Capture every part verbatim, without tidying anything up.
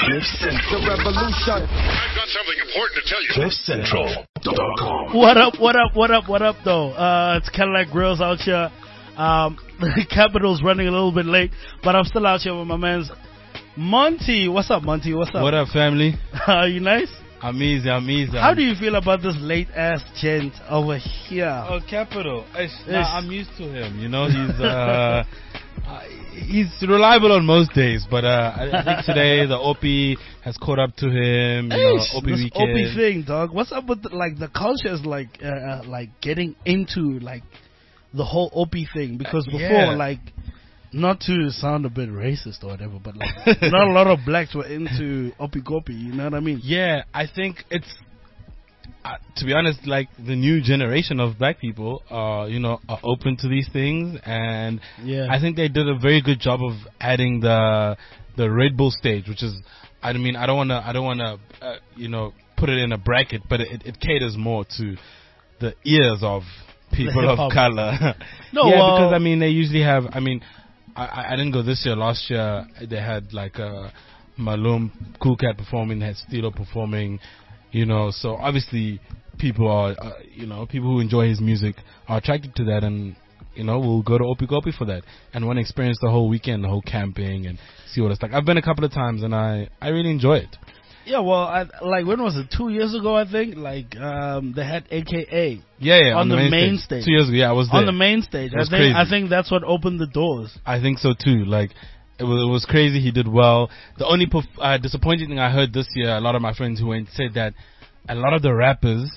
Cliff Central. The revolution. I've got something important to tell you. Cliff Central dot com. What up, what up, what up, what up, though? Uh, it's Cadillac Grills out here. Um, the Capital's running a little bit late, but I'm still out here with my man's Monty. What's up, Monty? What's up? What up, family? Are you nice? I'm easy, I'm easy. How do you feel about this late-ass gent over here? Oh, Capital. Ish, Ish. nah, I'm used to him. You know, he's uh, uh, he's reliable on most days, but uh, I think today the O P has caught up to him. You know, Ish, O P this weekend. O P thing, dog. What's up with the, like the culture is like uh, uh, like getting into like the whole O P thing, because before Yeah. like. Not to sound a bit racist or whatever, but like not a lot of blacks were into Opi Kopi, you know what I mean? Yeah, I think it's, uh, to be honest, like the new generation of black people, uh, you know, are open to these things, and Yeah. I think they did a very good job of adding the the Red Bull stage, which is, I mean, I don't wanna, I don't wanna, uh, you know, put it in a bracket, but it, it caters more to the ears of people of hip-hop. color. No, yeah, well- because I mean, they usually have, I mean. I, I didn't go this year. Last year they had like uh, Malum, Cool Cat performing, they had Stilo performing, you know. So obviously people are, uh, you know, people who enjoy his music are attracted to that, and you know, will go to Opi Kopi for that and want to experience the whole weekend, the whole camping, and see what it's like. I've been a couple of times and I I really enjoy it. Yeah, well, I, like when was it? Two years ago, I think. Like um, they had A K A Yeah, yeah. on, On, the, main, main stage. stage. Two years ago, yeah, I was there. On the main stage, It I was think. crazy. I think that's what opened the doors. I think so too. Like it was, it was crazy. He did well. The only perf- uh, disappointing thing I heard this year, a lot of my friends who went said that a lot of the rappers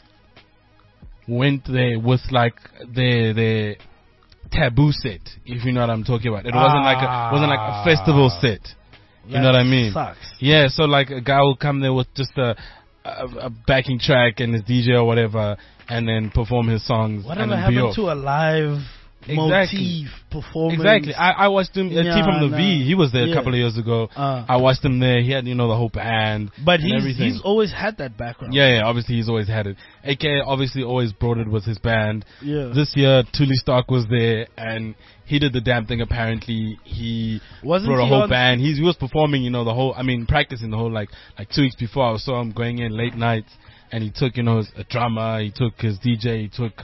went there with like their their taboo set, if you know what I'm talking about. It wasn't like a wasn't like a festival set. You know what I mean? Sucks. Yeah. So like a guy will come there with just a a, a backing track and his D J or whatever, and then perform his songs. Whatever and then be happened off. to a live Exactly. motif performance? Exactly. I, I watched him. Uh, T Yeah, from the nah. V. He was there Yeah. a couple of years ago. Uh, I watched him there. He had, you know, the whole band. but and he's everything. he's always had that background. Yeah, yeah. Obviously, he's always had it. A K A obviously always brought it with his band. Yeah. This year, Tuli Stark was there, and he did the damn thing. Apparently, he Wasn't brought a he whole on- band. He's, he was performing, you know, the whole. I mean, practicing the whole like like two weeks before. I saw him going in late nights, and he took, you know, his, a drummer. He took his D J. He took.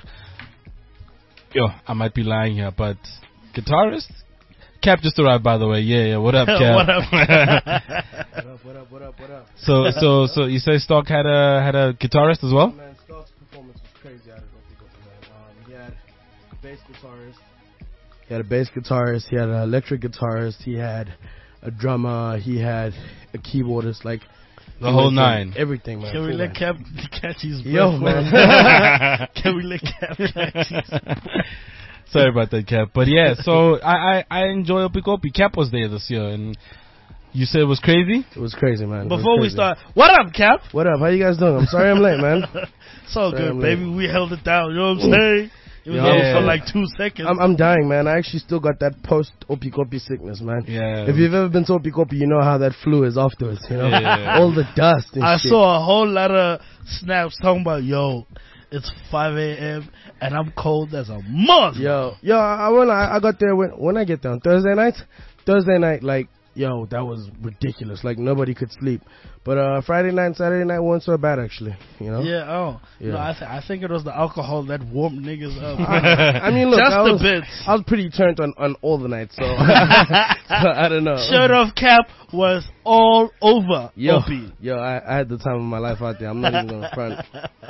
Yo, I might be lying here, but guitarist. Cap just arrived, by the way. Yeah, yeah. What up, Cap? What up? What up, what up, what up, what up? So, so, so you say Stark had a had a guitarist as well? Man, Stark's performance was crazy. I don't know if you got to man. Um, he had a bass guitarist. He had a bass guitarist. He had an electric guitarist. He had a drummer. He had a keyboardist. Like The he whole went through nine. Everything, man. Can we full let nine. Cap catch his Yo, breath? man. Can we let Cap catch his breath? Sorry about that, Cap. But yeah, so I I, I enjoy Opi Kopi. Cap was there this year, and you said it was crazy. It was crazy, man. It was Before we crazy. start, what up, Cap? What up? How you guys doing? I'm sorry I'm late, man. It's all Sorry, good, I'm baby. late. We held it down. You know what I'm saying? It was Yeah. over for like two seconds. I'm, I'm dying, man. I actually still got that post Opi Kopi sickness, man. Yeah. If you've ever been to Opi Kopi, you know how that flu is afterwards, you know? Yeah. All the dust and I shit. saw a whole lot of snaps talking about, yo, it's five a.m. and I'm cold as a month. Yo, yo, I when I, I got there when when I get there on Thursday night, Thursday night, like, yo, that was ridiculous. Like nobody could sleep. But uh, Friday night, Saturday night weren't so bad actually. You know. Yeah, oh. Yeah. No, I, th- I think it was the alcohol that warmed niggas up. I, I mean, look, Just I a was, bit. I was pretty turned on, on all the nights, so, so I don't know. Shirt off Cap was all over Yo, Opie. yo, I, I had the time of my life out there. I'm not even gonna front.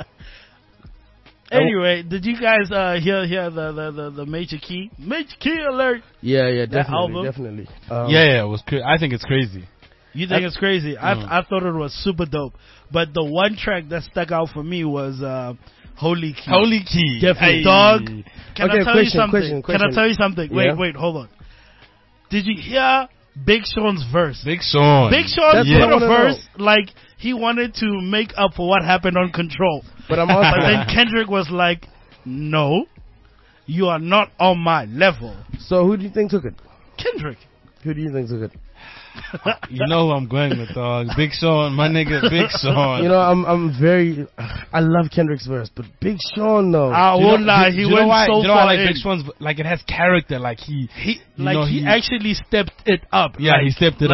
Anyway, did you guys uh, hear hear the, the, the, the Major Key? Major Key alert! Yeah, yeah, That definitely, album? definitely. Um, Yeah, yeah. It was. Cra- I think it's crazy. You think I- it's crazy? I Mm. I thought it was super dope. But the one track that stuck out for me was uh, Holy Key. Holy Key. Definitely. Hey. Dog. Can Okay, I tell you question, something? question, Can I question. tell you something? Wait, Yeah. wait, hold on. Did you hear Big Sean's verse? Big Sean. Big Sean That's put what I a wanna verse like he wanted to make up for what happened on Control. But I'm But also then Kendrick was like, no, you are not on my level. so who do you think took it? Kendrick. Who do you think took it? You know who I'm going with, dog. Big Sean, my nigga, Big Sean. You know, I'm I'm very. I love Kendrick's verse, but Big Sean though. I Do you won't know- lie, do- he do you went know why, so do you know far why I like in. Big Sean's, like it has character, like he, He you like know, he, he- actually stepped it up. yeah, Like- he stepped it like up.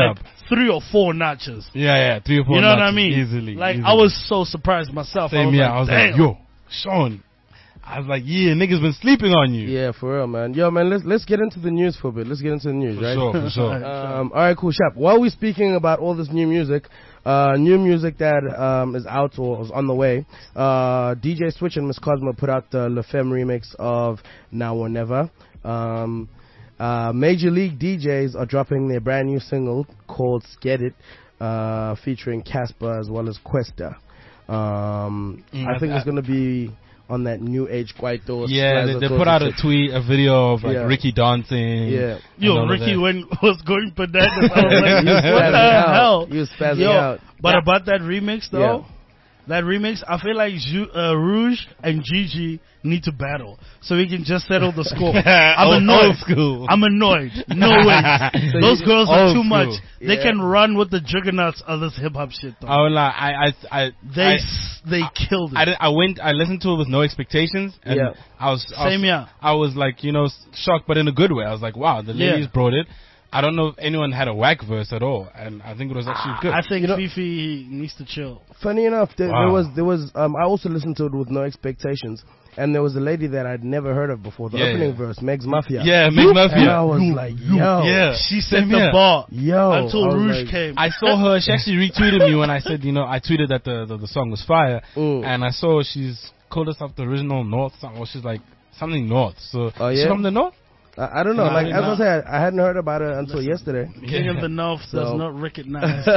three or four notches. Yeah, yeah, three or four. You know what notches, I mean? Easily. Like easily. I was so surprised myself. Same I was here. like, I was damn. like, yo, Sean. I was like, yeah, niggas been sleeping on you. Yeah, for real, man. Yo, man, let's let's get into the news for a bit. Let's get into the news, For right? sure, for sure. Um, all right, cool, Shap. While we're speaking about all this new music, uh, new music that um, is out or is on the way, uh, D J Switch and Miss Cosmo put out the La Femme remix of Now or Never. Um, uh, Major League D Js are dropping their brand new single called Get It, uh, featuring Casper as well as Questa. Um, Mm, I think I- it's going to be on that new age Kwaito. Yeah, they, Slaza they Koza put out a shit. tweet, a video of like Yeah. Ricky dancing. Yeah. and Yo, all of Ricky that. when was going bananas. I was like, He was what spazzing the out. hell? He was spazzing Yo, out. but Yeah. about that remix though, Yeah. that remix, I feel like Ju- uh, Rouge and Gigi need to battle so we can just settle the score. I'm Old- annoyed. old school. I'm annoyed. No way. So Those you- girls are old too school. much. They Yeah. can run with the juggernauts of this hip hop shit though. I was like, I, I, I, they I, s- they killed it. I, did- I went, I listened to it with no expectations, and Yeah. I was, I was, Same here. I was like, you know, shocked, but in a good way. I was like, wow, the Yeah. ladies brought it. I don't know if anyone had a whack verse at all, and I think it was actually good. I think You know- Fifi needs to chill. Funny enough, there, Wow. there was there was um, I also listened to it with no expectations, and there was a lady that I'd never heard of before. The Yeah, opening yeah. verse, Meg's Mafia. yeah, Meg And I Mafia. was like, yo, Yeah, She set same the here. bar yo, until I was Rouge like, came. I saw her. She actually retweeted me when I said, you know, I tweeted that the the, the song was fire, Mm. and I saw she's called herself the original North song, or she's like something North. So Oh, she's yeah? from the North. I, I don't know. No, I like did as I not. said, I hadn't heard about it until yesterday. King of the North does So- not recognize.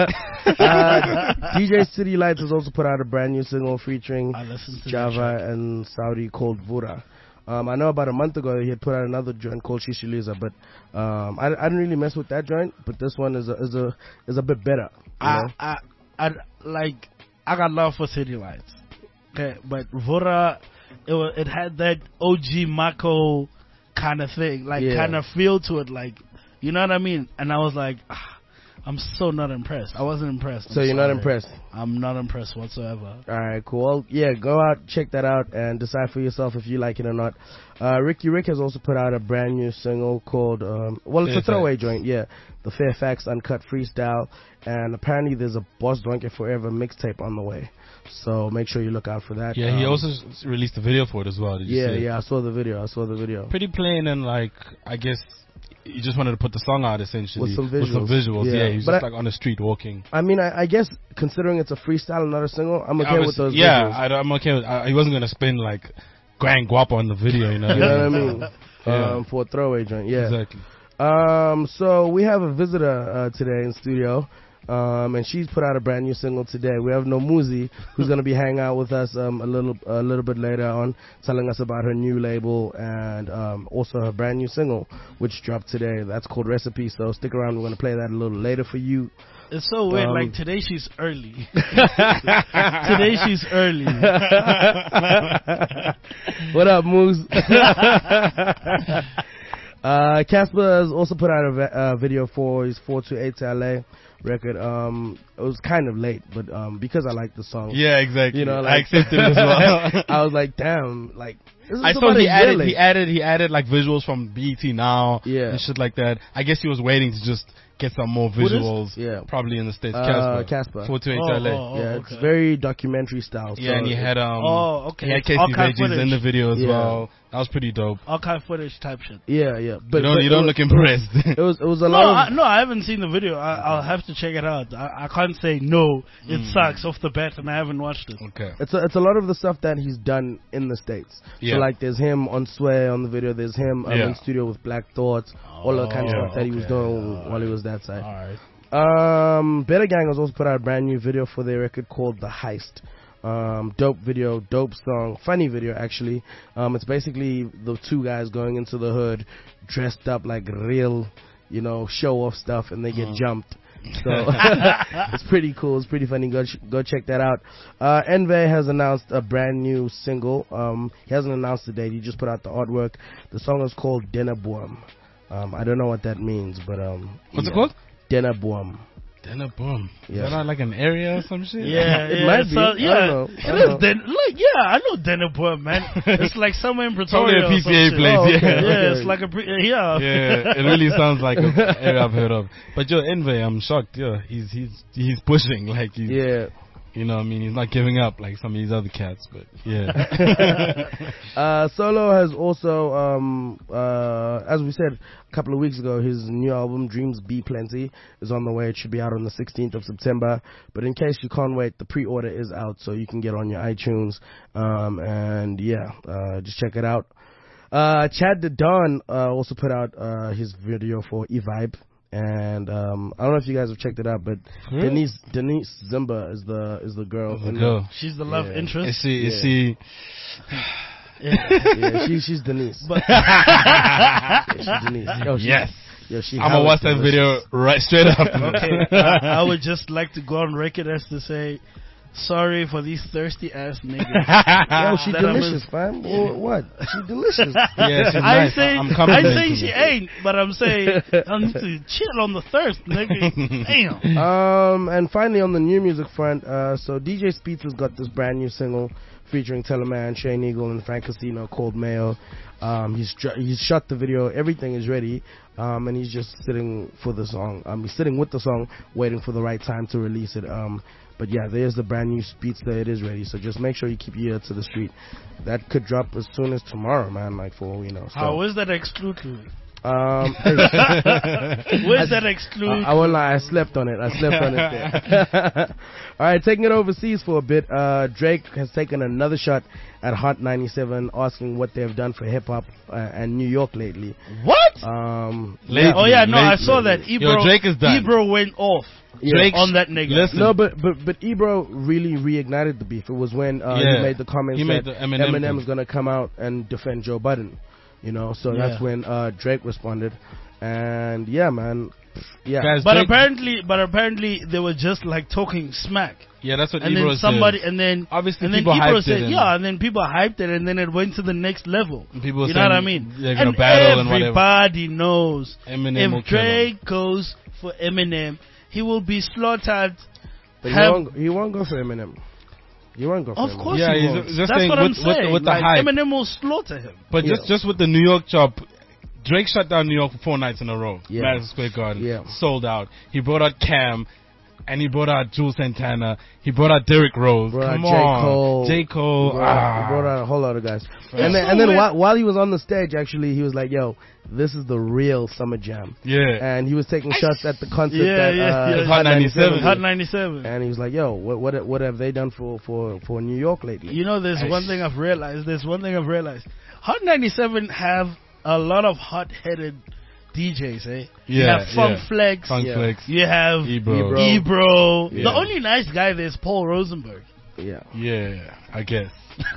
uh, D J City Lights has also put out a brand new single featuring I listened to that Java track. and Saudi called Vura. Um, I know about a month ago he had put out another joint called Shishiliza, but um, I, I didn't really mess with that joint. But this one is a is a is a bit better. You I, know? I, I, like, I got love for City Lights. Okay, but Vora, it was, it had that O G Mako kind of thing, like Yeah. kind of feel to it, like, you know what I mean? And I was like, ah, I'm so not impressed. I wasn't impressed. So I'm you're not sorry. impressed. I'm not impressed whatsoever. All right, cool. Well, yeah, go out, check that out, and decide for yourself if you like it or not. Uh, Ricky Rick has also put out a brand new single called, um, well, it's a Fairfax. throwaway joint, yeah, the Fairfax Uncut Freestyle, and apparently there's a Boss Donkey Forever mixtape on the way. So make sure you look out for that. Yeah, he Um, also s- released a video for it as well. Did you Yeah, see it? yeah, I saw the video. I saw the video. Pretty plain and like, I guess he just wanted to put the song out essentially With some With some visuals. visuals. Yeah. Yeah, he was But just I- like on the street walking. I mean, I, I guess considering it's a freestyle and not a single, I'm okay I with those was- yeah, visuals. I, I'm okay with. I, he wasn't gonna spin like Grand Guapo on the video, you know. You know what I mean? Yeah. Um, for a throwaway joint, yeah. Exactly. Um, so we have a visitor uh, today in studio, um, and she's put out a brand new single today. We have Nomuzi, who's going to be hanging out with us um, a little a little bit later on, telling us about her new label and um, also her brand new single, which dropped today. That's called Recipe. So stick around. We're going to play that a little later for you. It's so weird. Um, like today she's early. Today she's early. What up, Moose? uh, Casper has also put out a vi- uh, video for his four two eight to L A record. Um, it was kind of late, but um, because I like the song, Yeah, exactly. You know, I like- accepted it as well. I was like, damn, like this is I saw about he a year added, late. he added, he added like visuals from B E T Now, Yeah. and shit like that. I guess he was waiting to just get some more Who this? visuals, Yeah. probably in the States. Uh, Casper, Casper. four two eight Oh, L A. oh, yeah, okay. it's very documentary style. Yeah, so and he had um, Oh, okay. he had Casey Archive Veggies in footage. the video as Yeah. well. That was pretty dope. Archive footage type shit. yeah, yeah, but you don't, but you it don't was- look impressed. It was it was a No, lot I, of no, I haven't seen the video. I, I'll have to check it out. I, I can't say no. It Mm. sucks off the bat, and I haven't watched it. okay. It's a, it's a lot of the stuff that he's done in the States. Yeah. So like there's him on Sway on the video, there's him um, Yeah. in studio with Black Thoughts, all the kind of Oh, stuff that he was okay. doing Alright. while he was that side. All right. Um, Better Gang has also put out a brand new video for their record called The Heist. Um, dope video, dope song, funny video actually. Um, it's basically the two guys going into the hood dressed up like real, you know, show off stuff, and they get jumped. So it's pretty cool. It's pretty funny. Go ch- go check that out. Uh, Envy has announced a brand new single. Um, he hasn't announced the date. He just put out the artwork. The song is called Dennaboom. Um, I don't know what that means, but um, What's it yeah. called? Dennaboom. Deneboom. Is Yeah. that not like an area or some shit? Yeah, It yeah. might be. So, I yeah, don't know. I it don't is know. Den- like, yeah, I know Deneboom, man. It's like somewhere in Probably Pretoria. a or P some C A shit. place, Oh, okay. yeah. Yeah, it's like a pre- yeah. Yeah, it really sounds like an area I've heard of. But yo, Envy, I'm shocked. Yeah, he's he's he's pushing like he's, Yeah. you know, what I mean, he's not giving up like some of these other cats. But yeah, Uh, Solo has also, um, uh, as we said a couple of weeks ago, his new album Dreams Be Plenty is on the way. It should be out on the sixteenth of September. But in case you can't wait, the pre-order is out, so you can get on your iTunes. Um, and yeah, uh, just check it out. Uh, Chad the Don uh, also put out uh, his video for E-Vibe. And um, I don't know if you guys have checked it out, but Really? Denise Denise Zimba is the is the girl. the in girl. She's the love Yeah. Is interest. she? Is Yeah. she? Yeah. The, yeah, she, she's Denise. But Yeah, she's Denise. Yo, she, Yes. Yo, she I'm gonna hella watch that delicious. video right straight after. okay, I, I would just like to go on record as to say, sorry for these thirsty ass niggas. Yo, she That I'm delicious, a- fam. Wh- What? She delicious. Yeah, she's I nice. say, I'm I complimenting say she her. ain't, but I'm saying I need to chill on the thirst, nigga. Damn. Um, and finally on the new music front, uh, so D J Speeds has got this brand new single featuring Teleman, Shane Eagle, and Frank Casino called Mayo. Um, he's dr- he's shot the video, everything is ready, um, and he's just sitting for the song. Um, he's sitting with the song, waiting for the right time to release it. Um, but yeah, there's the brand new Speedster. It is ready, so just make sure you keep your ear to the street. That could drop as soon as tomorrow, man. Like for all we know. So, How is that exclusive? um, Where's that exclusive? I, I won't lie, I slept on it. I slept on it there. All right, taking it overseas for a bit. Uh, Drake has taken another shot at Hot ninety-seven, asking what they've done for hip hop uh, and New York lately. What? Um, Lately, Oh yeah, no, I lately. saw that. Ebro, Yo, Drake is done. Ebro went off yeah. on that nigga. Listen. No, but but but Ebro really reignited the beef. It was when uh, Yeah. he made the comments He made that the Eminem Eminem's thing. gonna come out and defend Joe Budden. You know, so Yeah. that's when uh, Drake responded, and yeah, man, yeah. Guys, But Drake- apparently, but apparently they were just like talking smack, yeah, that's what and Ebro then somebody, said. and then Obviously, and then people Ebro hyped said, it and- yeah, and then people hyped it, and then it went to the next level. And people were you know what I saying mean? they're gonna and battle and whatever. everybody knows Eminem will if kill him. Drake goes for Eminem, he will be slaughtered. But he Have- won't, he won't go for Eminem. He won't go for Of Eminem. course Yeah, he he's won't. just That's saying what with- I'm with the- saying. with the like, hype. Eminem will slaughter him. But Yeah. just just with the New York job, Drake shut down New York for four nights in a row. Yeah. Madison Square Garden, Yeah. sold out. He brought out Cam, and he brought out Jules Santana. He brought out Derrick Rose. Brought out Come J. on, Cole. J Cole. He brought, out, ah. he brought out a whole lot of guys. It's And then, so and then weird. while, while he was on the stage, actually, he was like, yo, this is the real Summer Jam. yeah. And he was taking shots at the concert Yeah, that yeah, uh, yeah. Hot ninety-seven. Hot ninety-seven. And he was like, yo, what what what have they done for, for, for New York lately? You know, there's one thing I've realized. There's one thing I've realized. Hot ninety-seven have a lot of hot-headed D Js, eh? You Yeah, have Funk yeah. Flex. Funk Yeah. Flex. You have Ebro. Ebro. Ebro. Yeah. The only nice guy there is Paul Rosenberg. Yeah. Yeah, I guess.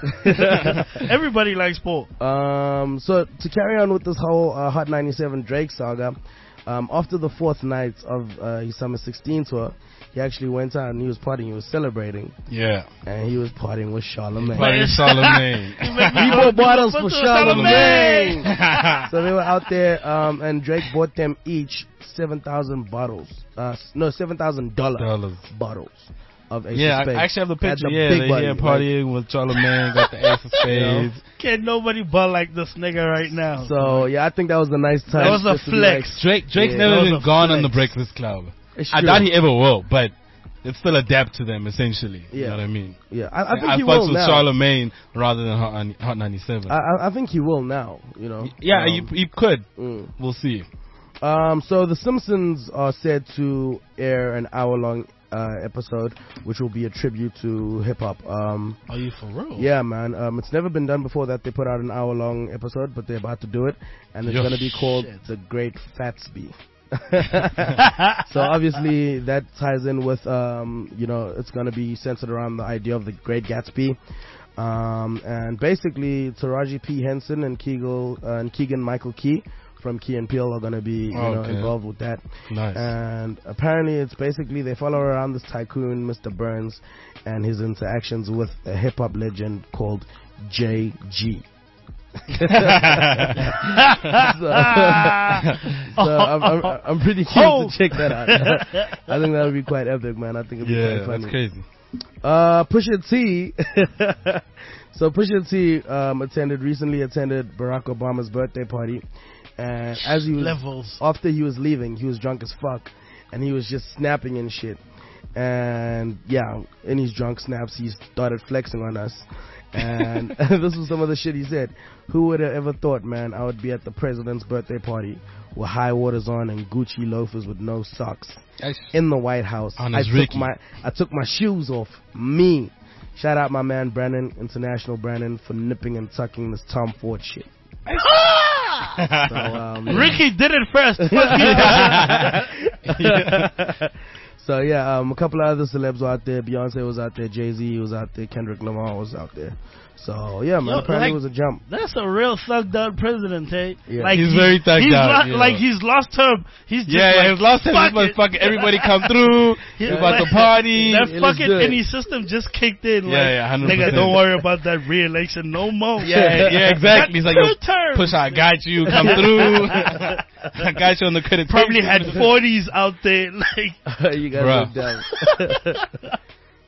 Everybody likes Paul. Um, so to carry on with this whole uh, Hot ninety-seven Drake saga, um, after the fourth night of uh, his Summer sixteen tour, he actually went out and he was partying, he was celebrating, Yeah. and he was partying with Charlamagne. Buddy Charlamagne. You make me He go- bought bottles for go to Charlamagne. So they were out there, um, and Drake bought them each seven thousand bottles. Uh, s- no, seven thousand dollars Dollars. bottles of Ace Yeah, of Spades. I actually have the Had picture. the Yeah, big they buddy, here like- partying with Charlamagne, got the ace of spades. Can't nobody ball like this nigga right now. So yeah, I think that was a nice time. That was a just to be flex. like, Drake, Drake's Yeah, never that was even a gone on the flex. Breakfast Club. it's I true. doubt he ever will, but it still adapt to them essentially. You Yeah. know what I mean? Yeah, I, I think I he fucks will with now. Charlamagne rather than Hot, Hot ninety-seven. I, I- I think he will now. You know. yeah, Um, you, you could. mm. We'll see. Um, so The Simpsons are said to air an hour-long uh, episode, which will be a tribute to hip hop. Um, Are you for real? yeah, man. Um, it's never been done before that they put out an hour-long episode, but they're about to do it, and it's Yo, going to be called shit. The Great Fatsby. So obviously that ties in with, um, you know, it's going to be centered around the idea of the Great Gatsby. Um, and basically, Taraji P. Henson and Keegan, uh, and Keegan Michael Key from Key and Peele are going to be, you know, Okay. involved with that. Nice. And apparently, it's basically they follow around this tycoon, Mister Burns, and his interactions with a hip hop legend called J G. so so I'm, I'm, I'm pretty keen Oh. to check that out. I think that would be quite epic, man. I think it'd be Yeah, quite funny. that's crazy. Uh, Pusha T. So Pusha T um, attended recently attended Barack Obama's birthday party, and as he was Levels. after he was leaving, he was drunk as fuck, and he was just snapping and shit. And yeah, in his drunk snaps, he started flexing on us. And this was some of the shit he said. Who would have ever thought, man, I would be at the president's birthday party with high waters on and Gucci loafers with no socks in the White House. On I his took Ricky. my I took my shoes off. Me. Shout out my man Brandon, International Brandon, for nipping and tucking this Tom Ford shit. So, um, Ricky did it first. So yeah, um, a couple of other celebs were out there. Beyonce was out there. Jay-Z was out there. Kendrick Lamar was out there. So yeah, man, Yo, apparently like- it was a jump. That's a real thugged out president, eh? Yeah. Like He's he- very thugged he's out, lo- yeah. Like he's lost term. He's just Yeah, like, yeah, his last time fuck this it. motherfucker, everybody come through. He's We about like- to party. That It fucking looks good. any system just kicked in. Yeah, like, yeah, one hundred percent. nigga, don't worry about that re-election no more. Yeah, yeah, exactly. He's like, yo, Two terms. push, I got you, come through. I got you on the credit. Probably had forties out there. Like, You guys Bruh. look dumb.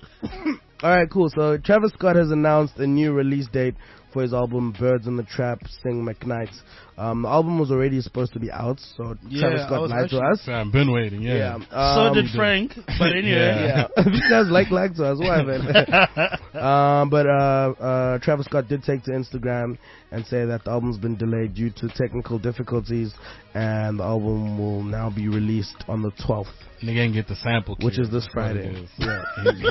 All right, cool. So Travis Scott has announced a new release date for his album Birds in the Trap, Sing McKnight. Um, the album was already supposed to be out, so Yeah, Travis I Scott was lied to actually- us. I've been waiting, yeah. so um, did Frank. But anyway. Yeah, these guys like like to us. Why, man? um, but uh, uh, Travis Scott did take to Instagram and say that the album's been delayed due to technical difficulties, and the album will now be released on the twelfth, Nigga ain't get the sample, which kid. is this That's what it Friday. is. Yeah,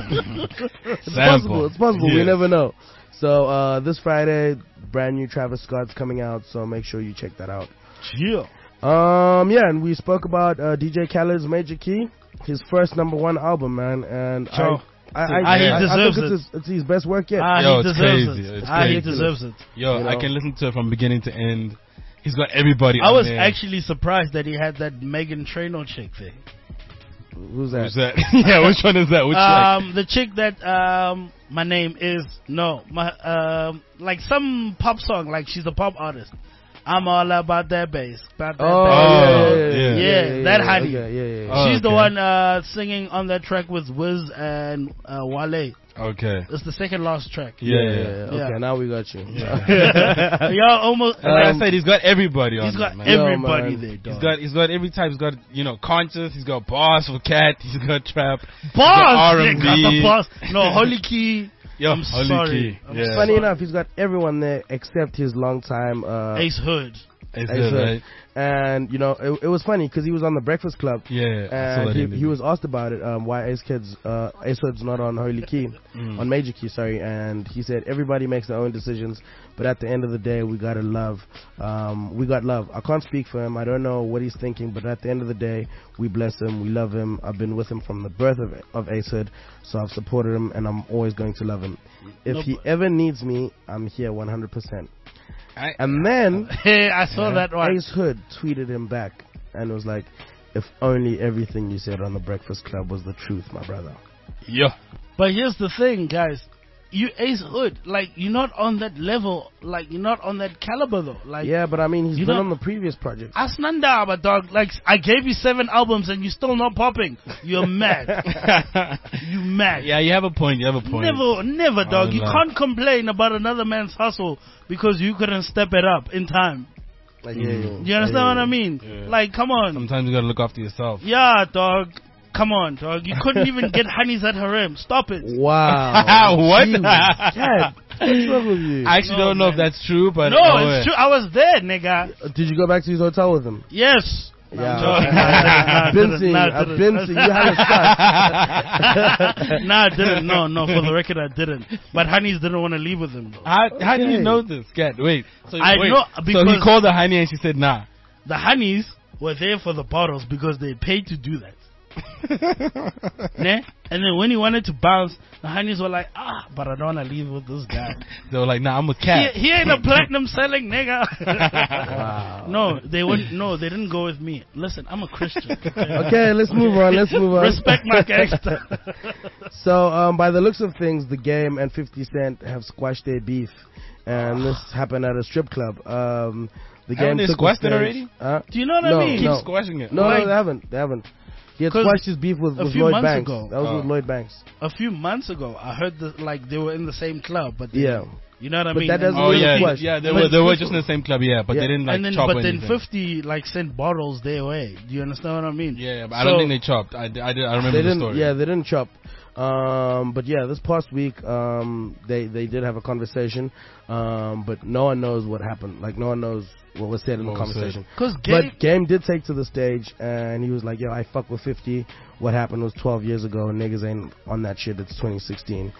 it's Sample. possible. It's possible. We Yeah. never know. So uh, this Friday, brand new Travis Scott's coming out. So make sure you check that out. Yeah. Um, yeah, and we spoke about uh, D J Khaled's Major Key, his first number one album, man, and Sure. I, I, I, Ah, he I, I deserves think it. it's his, it's his best work yet. Ah, Yo, he it's deserves crazy. it. It's Ah, he crazy. deserves it. Yo, You I know. can listen to it from beginning to end. He's got everybody I on was there. actually surprised that he had that Megan Trainor chick there. Who's that? Who's that? Yeah, which one is that? Which one? Um, the chick that um, my name is no, my um, like some pop song, like she's a pop artist. I'm all about that bass, about that Oh, bass. yeah, yeah, Yeah, yeah, that yeah, honey. okay, yeah, yeah, yeah. Oh, She's the okay. one uh, singing on that track with Wiz and uh, Wale. Okay. It's the second last track. Yeah, yeah. yeah, yeah. yeah. Yeah. Okay, now we got you. Y'all almost. And like Um, I said, he's got everybody on he's there, got man. everybody Yo, man. there, dog. He's got he's got every type. He's got you know conscious. He's got boss for cat. He's got trap. boss. R They and got the B. boss. No, Holy Key. Yo, I'm Holy sorry. Key. I'm Yeah. sorry. Funny enough, he's got everyone there except his longtime uh, Ace Hood. It's Ace good, Hood. right? And you know, it, it was funny because he was on the Breakfast Club. Yeah. I saw And that he, interview. he was asked about it, um, why Ace Kid's uh, Ace Hood's not on Holy Key, Mm. on Major Key, sorry. And he said everybody makes their own decisions, but at the end of the day, we gotta love. Um, we got love. I can't speak for him. I don't know what he's thinking, but at the end of the day, we bless him. We love him. I've been with him from the birth of of Ace Hood, so I've supported him, and I'm always going to love him. If No, he but- ever needs me, I'm here one hundred percent. I, And then Hey, I saw that one. Ace Hood tweeted him back and was like, if only everything you said on the Breakfast Club was the truth, my brother. yo. But here's the thing, guys. You Ace Hood, like you're not on that level, like you're not on that caliber though. Like Yeah, but I mean, he's You been know- on the previous project. Asnanda, but dog, like I gave you seven albums and you're still not popping. You're mad. You mad. Yeah, you have a point. You have a point. Never, never, dog. Oh, You no. can't complain about another man's hustle because you couldn't step it up in time. Like, yeah, yeah, You understand what I mean? Yeah. Like, come on. Sometimes you gotta look after yourself. Yeah, dog. Come on, dog. You couldn't even get honeys at harem. Stop it. Wow. What? Jeez. God, what's wrong with you? I actually No, don't know man. if that's true, but No, oh, it's true. I was there, nigga. Uh, Did you go back to his hotel with him? Yes. Yeah. No, I'm joking. Nah, I I've been didn't. seeing, Nah, I I've didn't. been seeing, you had a stuff. Nah, I didn't. No, no. For the record, I didn't. But honeys didn't want to leave with him, though. How, how do you Okay. know this, Cat? Wait. So, I wait. know So he because- called the honey and she said, nah. The honeys were there for the bottles because they paid to do that. Né? And then when he wanted to bounce, the honeys were like, ah, but I don't want to leave with this guy. They were like, nah, I'm a He, cat. he ain't a platinum selling nigga. Wow. No, they wouldn't. No, they didn't go with me. Listen, I'm a Christian. Okay, let's move on. Let's move on. Respect my gangster. So, um, by the looks of things, the Game and fifty Cent have squashed their beef, and this happened at a strip club. Um, the Haven't game they took squashed it place- already? Huh? Do you know what No, I mean? Keep no. squashing it. No, Like- no, they haven't. They haven't. He had 'Cause squashed his beef with, a with few Lloyd months Banks. ago- That was Oh. with Lloyd Banks. A few months ago, I heard that like they were in the same club, but they, Yeah. you know what I But mean. that And- doesn't Oh mean yeah, squash. yeah. They But were they were it's just in the same club, yeah, but Yeah. they didn't like and then, chop but or then anything. fifty like sent bottles their way. Do you understand what I mean? Yeah, yeah, but I So- don't think they chopped. I, I, did, I remember They the didn't. story. Yeah, they didn't chop. Um, but yeah, this past week, um, they they did have a conversation, um, but no one knows what happened. Like no one knows what was said in What the was said. conversation. Because Gabe, But Game did take to the stage, and he was like, "Yo, I fuck with fifty. What happened was twelve years ago. And niggas ain't on that shit. It's twenty sixteen."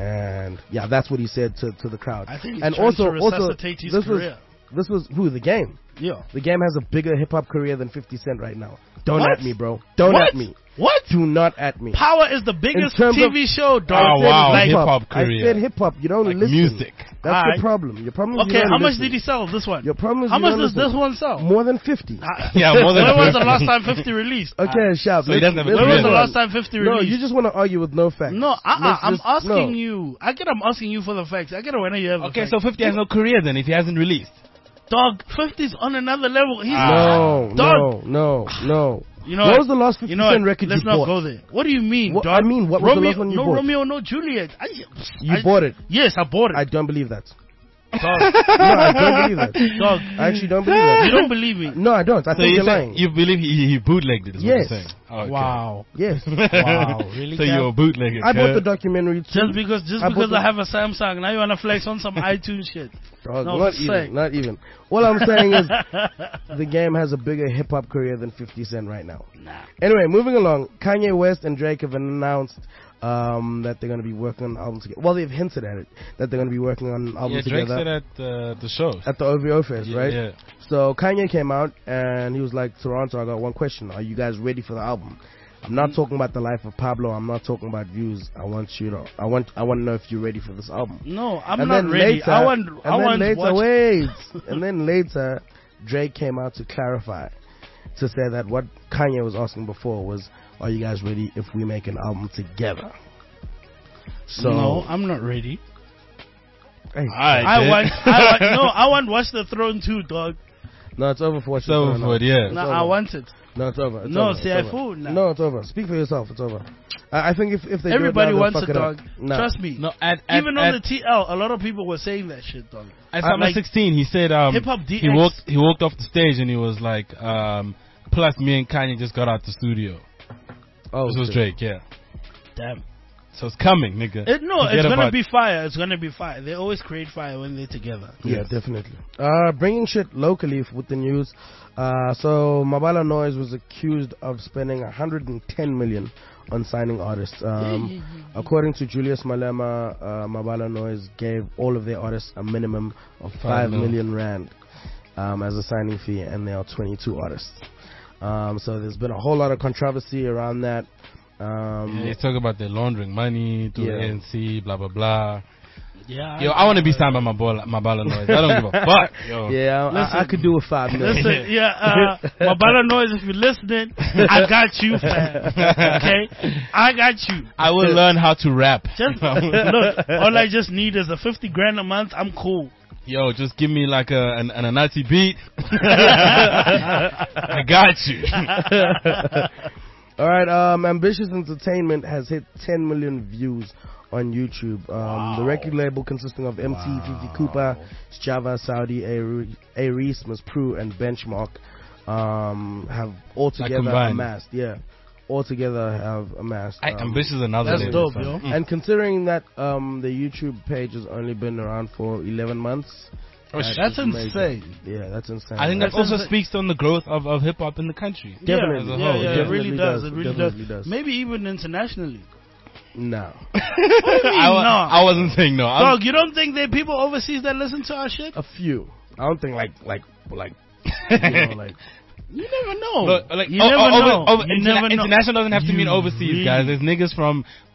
And yeah, that's what he said to to the crowd. I think he's and trying also, to also, resuscitate his this career. was this was who the Game. Yeah. The Game has a bigger hip hop career than fifty Cent right now. Don't What? at me, bro. Don't What? at me. What? Do not at me. Power is the biggest terms T of- V show, dog. Oh, wow, Like, hip-hop I career. said hip hop. You don't Like listen. music. That's Alright. your problem. Your problem is okay, you don't how much listen. did he sell this one? Your problem is how you much don't does listen. this one sell? More than fifty. Uh, Yeah, more than when was fifty. the last time fifty released? Okay, sharp. So he doesn't have a Let's- When was let's the move last on. time fifty No, released? you just want to argue with no facts. No, uh-uh, Let's I'm just- asking no. you. I get I'm asking you for the facts. I get it when you have the Okay, facts. so fifty has no career then if he hasn't released. Dog, fifty's on another level. He's No, dog. no, no, no. You know what what? was the last fifty You know Cent what? record Let's you not bought? go there. What do you mean, What- dog? I mean, what was the Romeo, last one you no bought? Romeo, no Juliet. I, You I- bought it. Yes, I bought it. I don't believe that. dog, No, I don't believe that. dog. I actually don't believe that. You don't believe me? No, I don't. I So think you, you're say, lying. you believe he, he bootlegged it is what Yes. you're saying. Oh, okay. Wow. Yes. Wow, really, So Cam? you're a bootlegger. I bought the cuz. documentary too. Just because, just I bought because the- I have a Samsung, now you wanna flex on some iTunes shit. Dog, No, not I'm even. saying. Not even. All I'm saying is the Game has a bigger hip hop career than fifty Cent right now. Nah. Anyway, moving along. Kanye West and Drake have announced um, that they're going to be working on an album together. Well, they've hinted at it that they're going to be working on an album Yeah, Drake together said at uh, the show. at the O V O Fest, Yeah, right? yeah. So Kanye came out and he was like, "Toronto, I got one question. Are you guys ready for the album? I'm not talking about the life of Pablo. I'm not talking about views. I want you to. I want. I want to know if you're ready for this album." No, I'm and not then ready. later, I want, and I then want later, to watch. wait, and then later, Drake came out to clarify, to say that what Kanye was asking before was, "Are you guys ready if we make an album together?" So No, I'm not ready. hey, Alright, I then. want, I want, no, I want Watch the Throne too, dog. no, it's over for what It's you're over doing for it, now. yeah. No, over. I want it. No, it's over. It's No, over. see, it's I over. fooled now. No, it's over. Speak for yourself. It's over. I, I think if if they Everybody do it now, wants they'll it, fuck dog. up. Nah. Trust me. No, at, at, Even at, on the T L, a lot of people were saying that shit, dog. at Uh, Summer like, sixteen, he said um, Hip-Hop D X. he walked he walked off the stage and he was like, um, plus me and Kanye just got out the studio. Oh, This was shit. Drake, yeah. Damn. So it's coming, nigga. It, no, Forget it's gonna about- be fire. It's gonna be fire. They always create fire when they're together. Yeah, definitely. Uh, bringing shit locally f- with the news. Uh, so Mabala Noise was accused of spending one hundred ten million on signing artists. Um, according to Julius Malema, uh, Mabala Noise gave all of their artists a minimum of five mil. million rand um, as a signing fee, and there are twenty-two artists. Um, so there's been a whole lot of controversy around that. Um, Yeah, he's talking about the laundering money to Yeah. the A N C, blah blah blah. Yeah. Yo, I want to be signed by my ball, my ball noise. I don't give a fuck. Yo. yeah, I, I, I could do with five million. Listen, yeah, uh, Mabala Noise, if you're listening, I got you, fam. Okay? I got you. I will learn how to rap. Just, look, all I just need is a fifty grand a month. I'm cool. Yo, just give me like a an, an a Nazi beat. I got you. All right, um, Ambitious Entertainment has hit ten million views on YouTube. Um, The record label consisting of M T, fifty Cooper, Java, Saudi, Aries, Miss Prue, and Benchmark um, have altogether combined. amassed. Yeah, altogether have amassed. I, um, ambitious is another. That's label, dope, fam. yo. Mm. And considering that um, the YouTube page has only been around for eleven months, Oh, shit. That's is amazing. insane. Yeah, that's insane. I think that That's also insane. speaks on the growth of, of hip hop in the country. Definitely. As a Yeah, whole, yeah, yeah. it really Definitely does. does. It really Definitely does. does. Maybe even internationally. no. I, wa- No. I wasn't saying no. I'm- Dog, you don't think there are people overseas that listen to our shit? A few. I don't think like like like you know, like You never know. Look, like, you oh, never oh, know. over- over- you interna- never know. international doesn't have to You mean overseas, really- guys. There's niggas from